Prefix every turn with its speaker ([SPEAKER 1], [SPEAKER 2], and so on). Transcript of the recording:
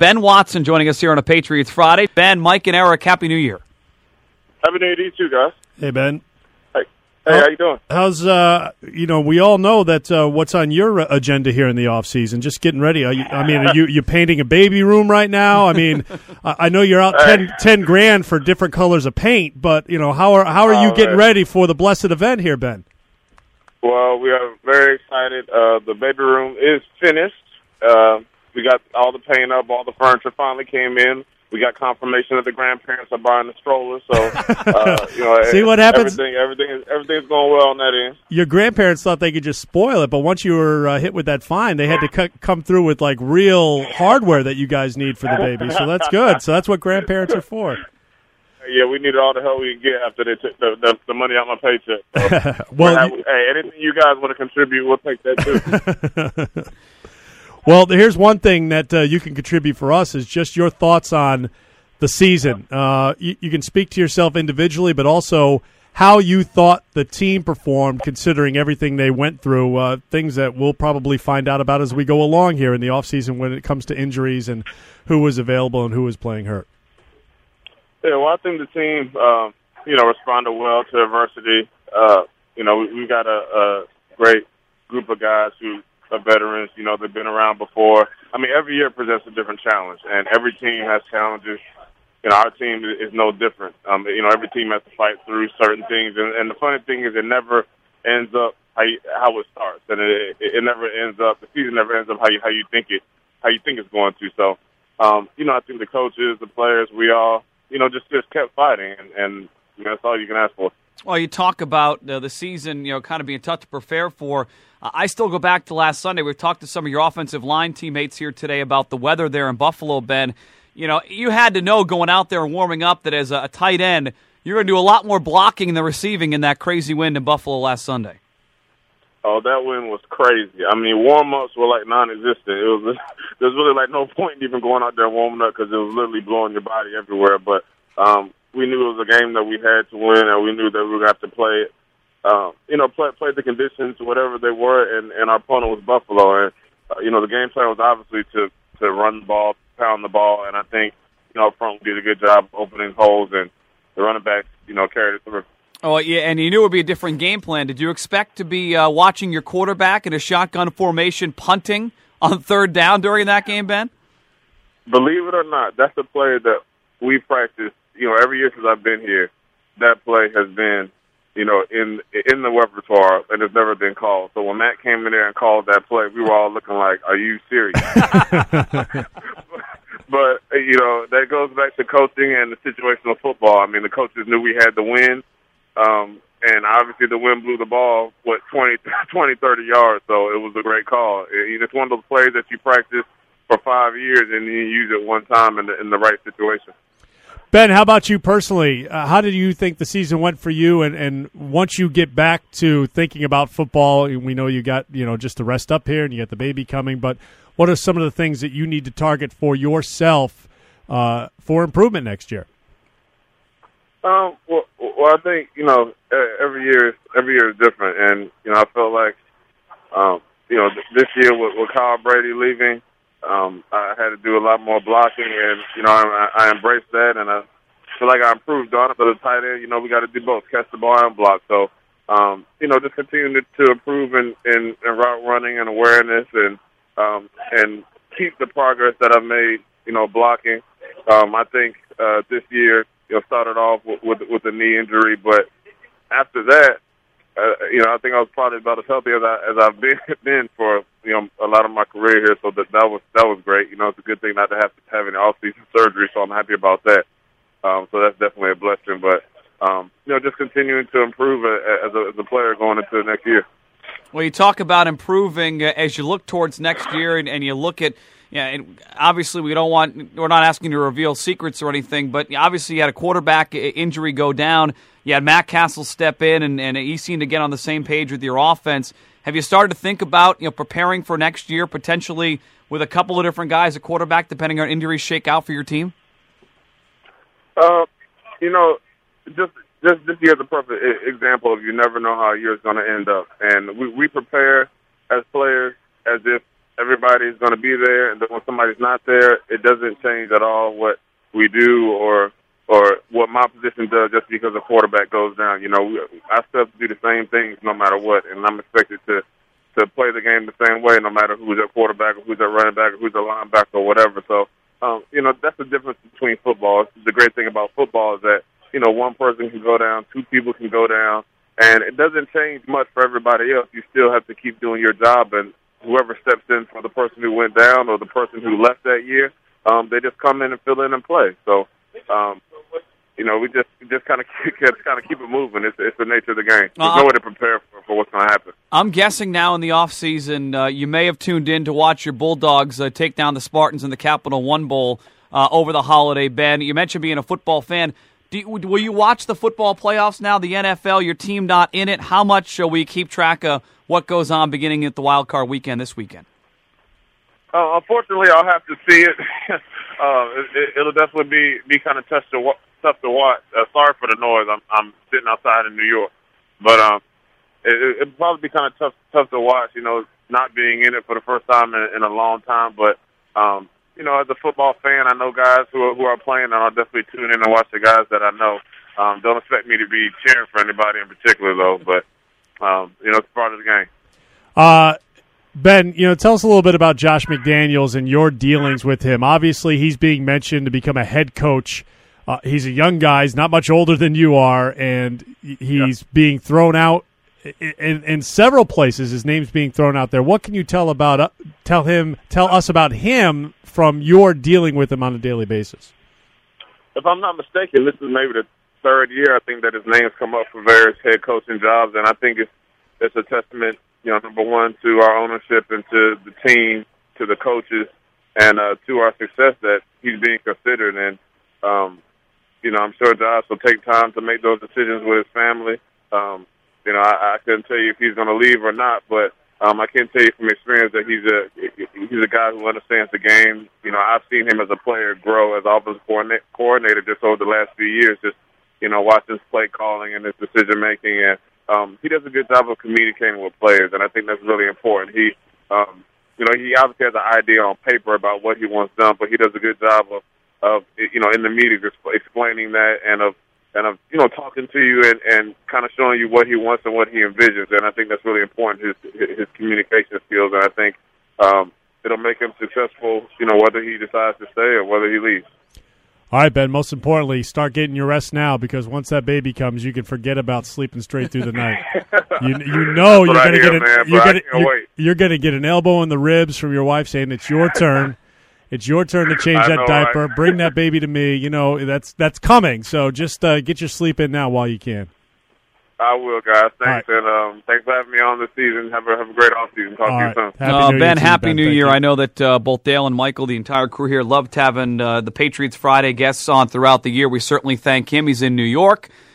[SPEAKER 1] Ben Watson joining us here on a Patriots Friday. Ben, Mike, and Eric, Happy New Year.
[SPEAKER 2] Happy New Year to you two, guys.
[SPEAKER 3] Hey, Ben.
[SPEAKER 2] Hey, how you doing?
[SPEAKER 3] How's we all know that what's on your agenda here in the off season? Just getting ready. Are you painting a baby room right now? I mean, I know you're out ten grand for different colors of paint, but how are you getting ready for the blessed event here, Ben?
[SPEAKER 2] Well, we are very excited. The baby room is finished. We got all the paint up, all the furniture finally came in. We got confirmation that the grandparents are buying the stroller, so
[SPEAKER 3] See what happens?
[SPEAKER 2] Everything's going well on that end.
[SPEAKER 3] Your grandparents thought they could just spoil it, but once you were hit with that fine, they had to come through with like real hardware that you guys need for the baby. So that's good. So that's what grandparents are for.
[SPEAKER 2] Yeah, we needed all the help we could get after they took the money out my paycheck. So hey, anything you guys want to contribute, we'll take that too.
[SPEAKER 3] Well, here's one thing that you can contribute for us is just your thoughts on the season. You can speak to yourself individually, but also how you thought the team performed considering everything they went through, things that we'll probably find out about as we go along here in the offseason when it comes to injuries and who was available and who was playing hurt.
[SPEAKER 2] Yeah, well, I think the team, responded well to adversity. We got a great group of guys who are veterans. They've been around before. I mean, every year presents a different challenge, and every team has challenges. Our team is no different. Every team has to fight through certain things, and the funny thing is it never ends up how it starts, and it never ends up. The season never ends up how you think it's going to. So, I think the coaches, the players, we all, just kept fighting, and that's all you can ask for.
[SPEAKER 1] Well, you talk about the season, kind of being tough to prepare for. I still go back to last Sunday. We've talked to some of your offensive line teammates here today about the weather there in Buffalo, Ben. You had to know going out there and warming up that as a tight end, you're going to do a lot more blocking than receiving in that crazy wind in Buffalo last Sunday.
[SPEAKER 2] Oh, that wind was crazy. I mean, warm-ups were like non-existent. There's really like no point even going out there and warming up because it was literally blowing your body everywhere. But we knew it was a game that we had to win, and we knew that we were going to have to play it. Play the conditions, whatever they were, and our opponent was Buffalo. And, the game plan was obviously to run the ball, pound the ball, and I think, up front we did a good job opening holes, and the running backs, carried it through.
[SPEAKER 1] Oh, yeah, and you knew it would be a different game plan. Did you expect to be watching your quarterback in a shotgun formation punting on third down during that game, Ben?
[SPEAKER 2] Believe it or not, that's a play that we practiced, every year since I've been here. That play has been in the repertoire, and it's never been called. So when Matt came in there and called that play, we were all looking like, are you serious? But, that goes back to coaching and the situational football. I mean, the coaches knew we had the win, and obviously the wind blew the ball, 20, 30 yards, so it was a great call. It's one of those plays that you practice for 5 years and you use it one time in the right situation.
[SPEAKER 3] Ben, how about you personally? How did you think the season went for you? And once you get back to thinking about football, we know you got just to rest up here and you got the baby coming. But what are some of the things that you need to target for yourself for improvement next year?
[SPEAKER 2] Well, I think every year is different, and I felt like this year with Kyle Brady leaving. I had to do a lot more blocking, and, I embraced that, and I feel like I improved on it. For the tight end, we got to do both, catch the ball and block. So, just continue to improve in route running and awareness and keep the progress that I've made, blocking. I think this year, started off with a knee injury, but after that, I think I was probably about as healthy as I've been for a lot of my career here. So that was great. It's a good thing not to have any off-season surgery. So I'm happy about that. So that's definitely a blessing. But just continuing to improve as a player going into the next year.
[SPEAKER 1] Well, you talk about improving as you look towards next year, and you look at. Yeah, and obviously we're not asking you to reveal secrets or anything, but obviously you had a quarterback injury go down. You had Matt Castle step in, and he seemed to get on the same page with your offense. Have you started to think about preparing for next year, potentially with a couple of different guys at quarterback, depending on injuries shake out for your team?
[SPEAKER 2] Just this year's a perfect example of you never know how a year's going to end up. And we prepare as players as if everybody's going to be there, and then when somebody's not there, it doesn't change at all what we do or what my position does just because the quarterback goes down. You know, I still have to do the same things no matter what, and I'm expected to play the game the same way no matter who's at quarterback or who's at running back or who's at linebacker or whatever. So, you know, that's the difference between football. The great thing about football is that, you know, one person can go down, two people can go down, and it doesn't change much for everybody else. You still have to keep doing your job, and whoever steps in for the person who went down or the person who left that year, they just come in and fill in and play. So, you know, we just kind of keep it moving. It's the nature of the game. There's no way to prepare for what's going to happen.
[SPEAKER 1] I'm guessing now in the off season, you may have tuned in to watch your Bulldogs take down the Spartans in the Capital One Bowl over the holiday. Ben, you mentioned being a football fan. Will you watch the football playoffs now? The NFL, your team not in it. How much shall we keep track of what goes on beginning at the wild card weekend this weekend?
[SPEAKER 2] Unfortunately, I'll have to see it. It'll definitely be kind of tough to watch. Sorry for the noise. I'm sitting outside in New York, but it'll probably be kind of tough to watch. You know, not being in it for the first time in a long time. But you know, as a football fan, I know guys who are playing, and I'll definitely tune in and watch the guys that I know. Don't expect me to be cheering for anybody in particular, though. But you know, it's part of the game.
[SPEAKER 3] Ben, you know, tell us a little bit about Josh McDaniels and your dealings with him. Obviously, he's being mentioned to become a head coach. He's a young guy. He's not much older than you are, and he's being thrown out in several places. His name's being thrown out there. What can you tell us about him from your dealing with him on a daily basis?
[SPEAKER 2] If I'm not mistaken, this is maybe the third year I think that his name's come up for various head coaching jobs, and I think it's a testament, you know, number one, to our ownership and to the team, to the coaches, and to our success that he's being considered. And you know, I'm sure Josh will take time to make those decisions with his family. You know, I couldn't tell you if he's going to leave or not, but I can tell you from experience that he's a guy who understands the game. You know, I've seen him as a player grow as offensive coordinator just over the last few years, just, you know, watching his play calling and his decision making, and he does a good job of communicating with players, and I think that's really important. He, you know, he obviously has an idea on paper about what he wants done, but he does a good job of you know, in the meeting, just explaining that and of you know, talking to you and kind of showing you what he wants and what he envisions. And I think that's really important, his communication skills. And I think it'll make him successful, you know, whether he decides to stay or whether he leaves.
[SPEAKER 3] All right, Ben, most importantly, start getting your rest now, because once that baby comes, you can forget about sleeping straight through the night. You know you're going to get an elbow in the ribs from your wife saying it's your turn. It's your turn to change that diaper. Right? Bring that baby to me. You know, that's coming. So just get your sleep in now while you can.
[SPEAKER 2] I will, guys. Thanks, right. And thanks for having me on this season. Have a great offseason. Talk to you
[SPEAKER 1] soon. Ben, happy New Year. I know that both Dale and Michael, the entire crew here, loved having the Patriots Friday guests on throughout the year. We certainly thank him. He's in New York.